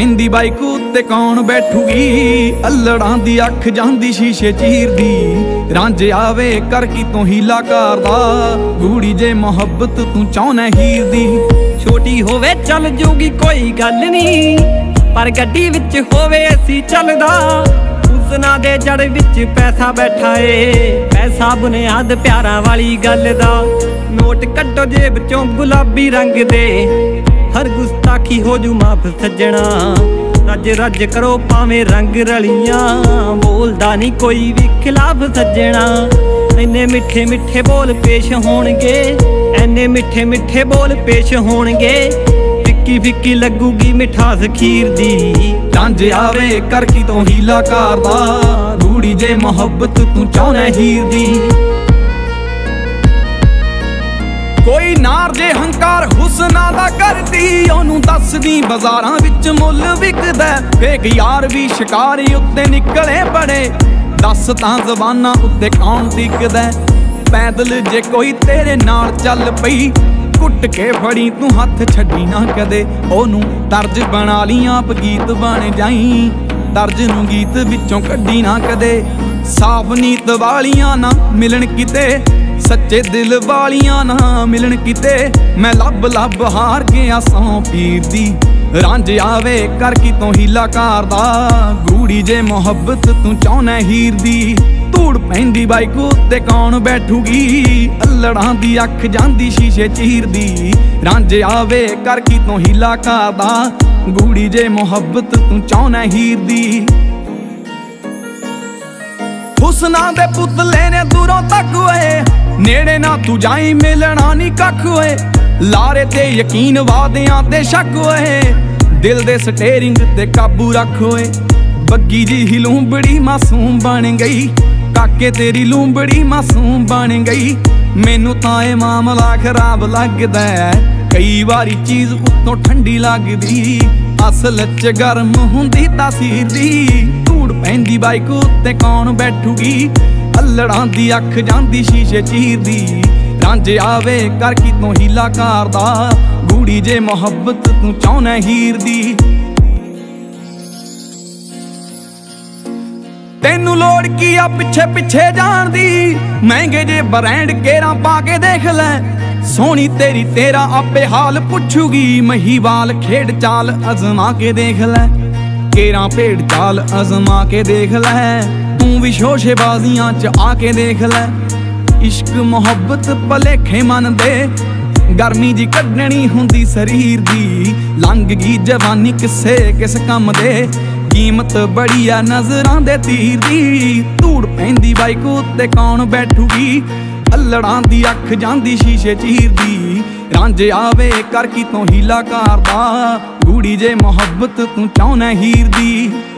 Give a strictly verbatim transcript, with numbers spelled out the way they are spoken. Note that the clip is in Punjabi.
ਪੈਂਦੀ ਬਾਈਕ ਉੱਤੇ ਕੌਣ ਬੈਠੂਗੀ। ਅਲੜਾਂ ਦੀ ਅੱਖ ਜਾਂਦੀ ਸ਼ੀਸ਼ੇ ਚੀਰਦੀ। ਰਾਂਝੇ ਆਵੇ ਕਰ ਕੀ ਤੂੰ ਹੀਲਾ ਕਰਦਾ। ਗੂੜੀ ਜੇ ਮੁਹੱਬਤ ਤੂੰ ਚਾਹੁੰਨਾ ਹੀਰ ਦੀ। ਛੋਟੀ ਹੋਵੇ ਚੱਲ ਜੂਗੀ ਕੋਈ ਗੱਲ ਨੀ, ਪਰ ਗੱਡੀ ਵਿੱਚ ਹੋਵੇ ਅਸੀਂ ਚੱਲਦਾ। ਹੁਸਨਾ ਦੇ ਜੜ ਵਿੱਚ ਪੈਸਾ ਬੈਠਾ ਏ, ਪੈਸਾ ਬੁਨਿਆਦ ਪਿਆਰਾਂ ਵਾਲੀ ਗੱਲ ਦਾ। ਨੋਟ ਕੱਢੋ ਜੇਬ ਚੋਂ ਗੁਲਾਬੀ ਰੰਗ ਦੇ, ਹਰ ਗੁਸਤਾਖੀ ਹੋ ਜੂ ਮਾਫ ਸੱਜਣਾ। ਰੱਜ ਰੱਜ ਕਰੋ ਭਾਵੇਂ ਰੰਗ ਰਲੀਆਂ, ਬੋਲਦਾ ਨਹੀਂ ਕੋਈ ਵੀ ਖਿਲਾਫ ਸੱਜਣਾ। ਇੰਨੇ ਮਿੱਠੇ ਮਿੱਠੇ ਬੋਲ ਪੇਸ਼ ਹੋਣਗੇ, ਐਨੇ ਮਿੱਠੇ ਮਿੱਠੇ ਬੋਲ ਪੇਸ਼ ਹੋਣਗੇ। ਫਿੱਕੀ ਫਿੱਕੀ ਲੱਗੂਗੀ ਮਿਠਾਸ ਖੀਰ ਦੀ। ਰਾਂਝੇ ਆਵੇ ਕਰ ਕੀ ਤੂੰ ਹੀਲਾ ਕਰਦਾ। ਗੂੜੀ ਜੇ ਮੁਹੱਬਤ ਤੂੰ ਚਾਹੁੰਨਾ ਹੀਰ ਦੀ। ਕੋਈ ਨਾਰ ਜੇ ਹੰਕਾਰ ਹੁਸਨਾ ਦਾ ਕਰਦੀ, ਉਹਨੂੰ ਦੱਸਦੀ ਬਾਜ਼ਾਰਾਂ ਵਿੱਚ ਮੁੱਲ ਵਿਕਦਾ। ਫੇਕ ਯਾਰ ਵੀ ਸ਼ਿਕਾਰੀ ਉੱਤੇ ਨਿਕਲੇ ਬੜੇ, ਦੱਸ ਤਾਂ ਜ਼ਬਾਨਾਂ ਉੱਤੇ ਕੌਣ ਟਿਕਦਾ। ਪੈਦਲ ਜੇ ਕੋਈ ਤੇਰੇ ਨਾਲ ਚੱਲ ਪਈ, ਕੁੱਟ ਕੇ ਫੜੀ ਤੂੰ ਹੱਥ ਛੱਡੀ ਨਾ ਕਦੇ। ਉਹਨੂੰ ਤਰਜ ਬਣਾ ਲਈ ਆਪ ਗੀਤ ਬਣ ਜਾਈ, ਤਰਜ ਨੂੰ ਗੀਤ ਵਿੱਚੋਂ ਕੱਢੀ ਨਾ ਕਦੇ। ਸਾਫ ਨੀਤ ਵਾਲੀਆਂ ਨਾ ਮਿਲਣ ਕਿਤੇ, ਸੱਚੇ ਦਿਲ ਵਾਲੀਆਂ ਨਾ ਮਿਲਣ ਕਿਤੇ। ਮੈਂ ਲੱਭ ਲੱਭ ਹਾਰ ਗਿਆ ਸੌ ਪੀਰ ਦੀ। ਰਾਂਝੇ ਆਵੇ ਕਰ ਕੀ ਤੂੰ ਹੀਲਾ ਕਰਦਾ। ਗੂੜੀ ਜੇ ਮੁਹੱਬਤ ਤੂੰ ਚਾਹੁੰਨਾ ਹੀਰ ਦੀ। ਧੂੜ ਪੈਂਦੀ ਬਾਈਕ ਉੱਤੇ ਕੌਣ ਬੈਠੂਗੀ। ਅਲੜਾਂ ਦੀ ਅੱਖ ਜਾਂਦੀ ਸ਼ੀਸ਼ੇ ਚੀਰਦੀ। ਰਾਂਝੇ ਆਵੇ ਕਰ ਕੀ ਤੂੰ ਹੀਲਾ ਕਰਦਾ। ਗੂੜੀ ਜੇ ਮੁਹੱਬਤ ਤੂੰ ਚਾਹੁੰਨਾ ਹੀਰ ਦੀ। ਹੁਸਨਾ ਦੇ ਪੁਤਲੇ ਨੇ ਦੂਰੋਂ ਤੱਕ ਓਏ, ਨੇੜੇ ਨਾ ਤੂੰ ਜਾਈ ਮਿਲਣਾ ਨੀ ਕੱਖ ਓਏ। ਲਾਰੇ ਤੇ ਯਕੀਨ ਵਾਦਿਆਂ ਤੇ ਸ਼ੱਕ ਓਏ, ਦਿਲ ਦੇ ਸਟੇਰਿੰਗ ਤੇ ਕਾਬੂ ਰੱਖ ਓਏ। ਬੱਗੀ ਜੀ ਹੀ ਲੂੰਬੜੀ ਮਾਸੂਮ ਬਣ ਗਈ, ਕਾਕੇ ਤੇਰੀ ਲੂੰਬੜੀ ਮਾਸੂਮ ਬਣ ਗਈ। ਮੈਨੂੰ ਤਾਂ ਇਹ ਮਾਮਲਾ ਖਰਾਬ ਲੱਗਦਾ। ਕਈ ਵਾਰੀ ਚੀਜ਼ ਉੱਤੋਂ ਠੰਡੀ ਲੱਗਦੀ, ਅਸਲ ਚ ਗਰਮ ਹੁੰਦੀ ਤਾਸੀਰ ਦੀ। ਧੂੜ ਪੈਂਦੀ ਬਾਈਕ ਉੱਤੇ ਕੌਣ ਬੈਠੂਗੀ। ਅਲੜਾਂ ਦੀ ਅੱਖ ਜਾਂਦੀ ਸ਼ੀਸ਼ੇ ਚੀਰਦੀ। ਰਾਂਝੇ ਆਵੇ ਕਰ ਕੀ ਤੂੰ ਹੀਲਾ ਕਰਦਾ। ਗੂੜੀ ਜੇ ਮੁਹੱਬਤ ਤੂੰ ਚਾਹੁੰਨਾ ਹੀਰ ਦੀ। ਤੈਨੂੰ ਲੋੜ ਕੀ ਆ ਪਿੱਛੇ ਪਿੱਛੇ ਜਾਣ ਦੀ। ਮਹਿੰਗੇ ਜੇ ਬ੍ਰਾਂਡ ਕੇਰਾਂ ਪਾ ਕੇ ਦੇਖ ਲੈ, ਸੋਹਣੀ ਤੇਰੀ ਤੇਰਾ ਆਪੇ ਹਾਲ ਪੁੱਛੂਗੀ। ਮਹੀਵਾਲ ਖੇਡ ਚਾਲ ਅਜ਼ਮਾ ਕੇ ਦੇਖ ਲੈ, ਕੇਰਾਂ ਭੇਡ ਚਾਲ ਅਜ਼ਮਾ ਕੇ ਦੇਖ ਲੈ। ਤੂੰ ਵੀ ਸ਼ੋਸ਼ੇਬਾਜ਼ੀਆਂ ਚ ਆ ਕੇ ਦੇਖ ਲੈ। ਇਸ਼ਕ ਮੁਹੱਬਤ ਭਲੇਖੇ ਮਨ ਦੇ, ਗਰਮੀ ਜੀ ਕੱਢਣੀ ਹੁੰਦੀ ਸਰੀਰ ਦੀ। ਲੰਘ ਗਈ ਜਵਾਨੀ ਕਿਸੇ ਕਿਸ ਕੰਮ ਦੇ, ਕੀਮਤ ਬੜੀ ਆ ਨਜ਼ਰਾਂ ਦੇ ਤੀਰ ਦੀ। ਧੂੜ ਪੈਂਦੀ ਬਾਈਕ ਉੱਤੇ ਕੌਣ ਬੈਠੂਗੀ। ਅਲੜਾਂ ਦੀ ਅੱਖ ਜਾਂਦੀ ਸ਼ੀਸ਼ੇ ਚੀਰਦੀ। ਰਾਂਝੇ ਆਵੇ ਕਰ ਕੀ ਤੂੰ ਹੀਲਾ ਕਰਦਾ। ਗੂੜੀ ਜੇ ਮੁਹੱਬਤ ਤੂੰ ਚਾਹੁੰਨਾ ਹੀਰ ਦੀ।